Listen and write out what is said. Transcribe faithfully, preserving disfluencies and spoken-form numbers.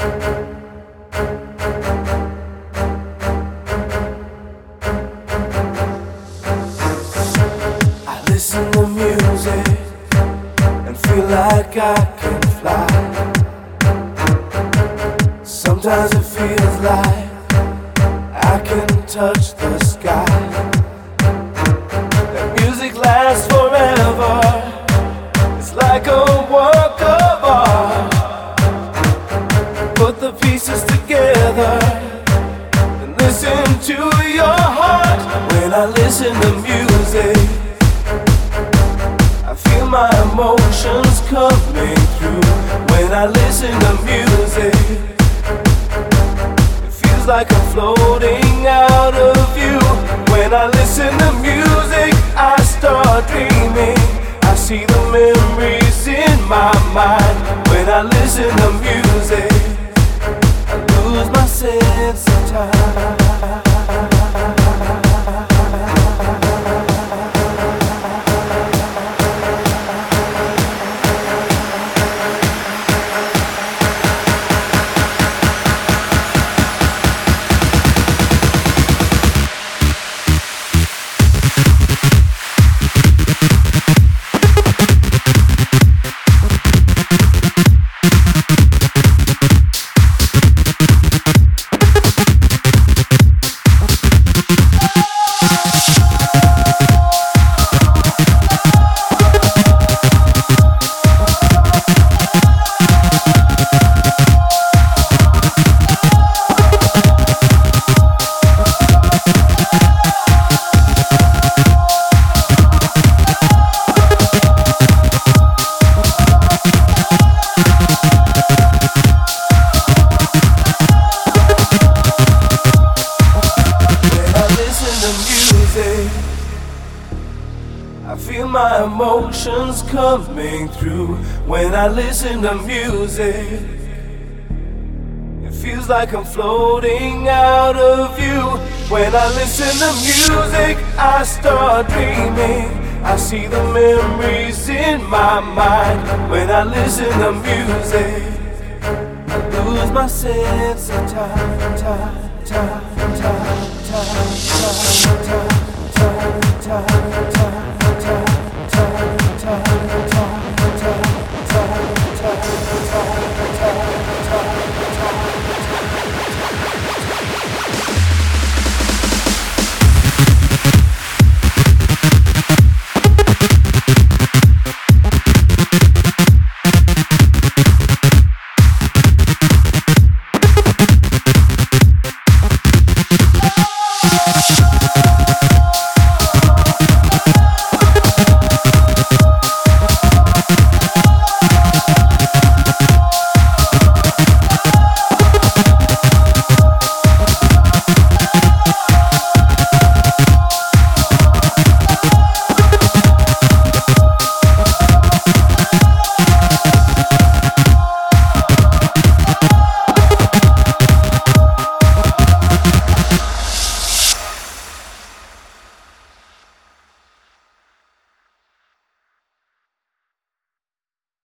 Listen to music and feel like I can fly. Sometimes it feels like I can touch the sky. That music lasts forever. It's like a work of art. Put the pieces together and listen to your heart. When I listen to music, I feel my emotions coming through. When I listen to music, it feels like I'm floating out of view. When I listen to music, I start dreaming. I see the memories in my mind. When I listen to music, I lose my sense of time. I feel my emotions coming through. When I listen to music, it feels like I'm floating out of view. When I listen to music, I start dreaming. I see the memories in my mind. When I listen to music, I lose my sense of time, time, time, time, time, time, time, time, time, time. Time, time, time.